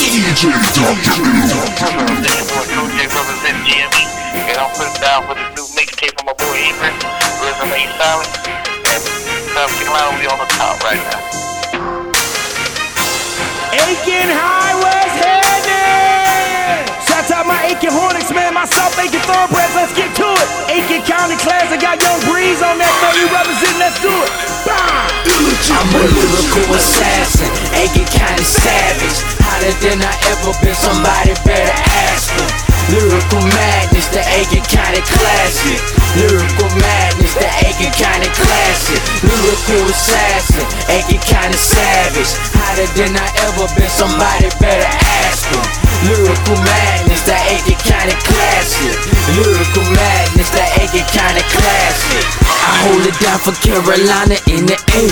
DJ Dr. Bill. This is boy Cool J representing GME, and I'm putting down for this new mixtape from my boy Ethan, Resume Silent, and South Carolina, we on the top right now. Aiken Highway's heading! Shout out my Aiken Hornets, man, my South Aiken Thoroughbreds, let's get to it! Aiken County class, I got Young Breeze on that, man, we represent, let's do it! Bah! I'm a lyrical assassin, Aiken County savage. Hotter than I ever been, somebody better ask me. Lyrical madness, the Aiken County classic. Lyrical madness, the Aiken County classic. Lyrical assassin, Aiken County savage. Hotter than I ever been, somebody better ask me. Lyrical madness, the Aiken County classic. Lyrical madness, the Aiken County classic. I hold it down for Carolina in the A.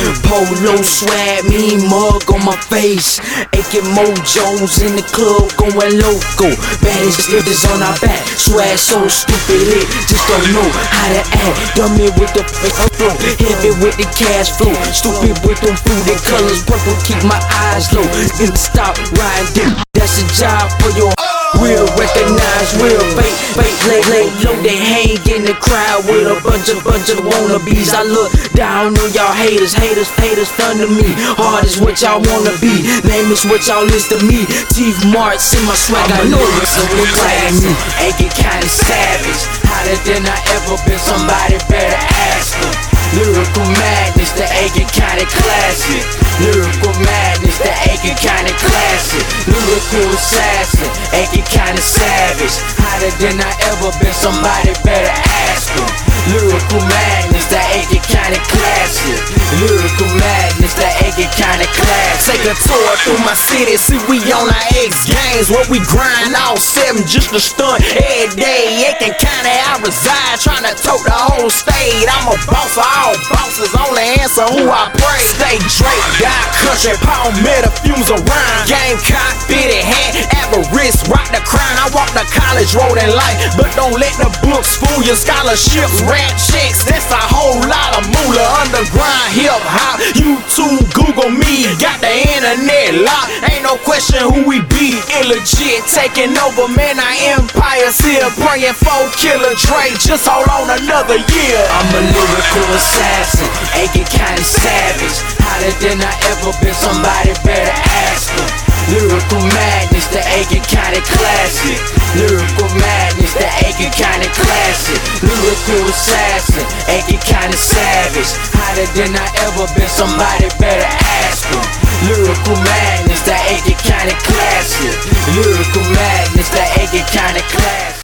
Polo swag, mean mug on my face. Aiken Mojos in the club going loco. Baddest niggas on our back. Swag so stupid, it just don't know how to act. Dummy with the flow, heavy with the cash flow. Stupid with them fruity colors, purple keep my eyes low. And stop riding, that's a job for your real recognize, real fake, lay low. They hang in the crowd with a bunch of wannabes. I look down on y'all haters under me. Hard is what y'all wanna be, name is what y'all is to me. Teeth marks in my swag, I know it's a class. Aiken County savage, hotter than I ever been, somebody better ask me. Lyrical madness, the Aiken County classic. Lyrical madness, the Aiken County classic. Lyrical assassin, Aiken County savage. Hotter than I ever been, somebody better ask me. Lyrical madness, the Aiken County classic. Lyrical madness, the Aiken County classic. Take a tour through my city, see we on our X games, where we grind all seven just to stunt every day. Aiken County I reside, tryna tote the whole state. I'm a boss of all bosses, only answer who I pray. Stay Drake, God country, Palmetto fumes around. Gamecock, bitty hat, avarice, rock the crown. I walk the college road in life, but don't let the books fool your scholarships. Rap chicks, that's a whole lot of moolah. Underground, hip hop, YouTube, Google me, got the internet locked. Ain't no question who we be. Illegit taking over, man, our empire's here. Praying for Killer Dre, just hold on another year. I'm a lyrical assassin, Aiken County savage. Hotter than I ever been, somebody better ask me. Lyrical madness, the Aiken County classic. Lyrical madness, the Aiken County classic. Lyrical assassin, Aiken County savage. Hotter than I ever been, somebody better ask me. Lyrical madness, the Aiken County classic. Lyrical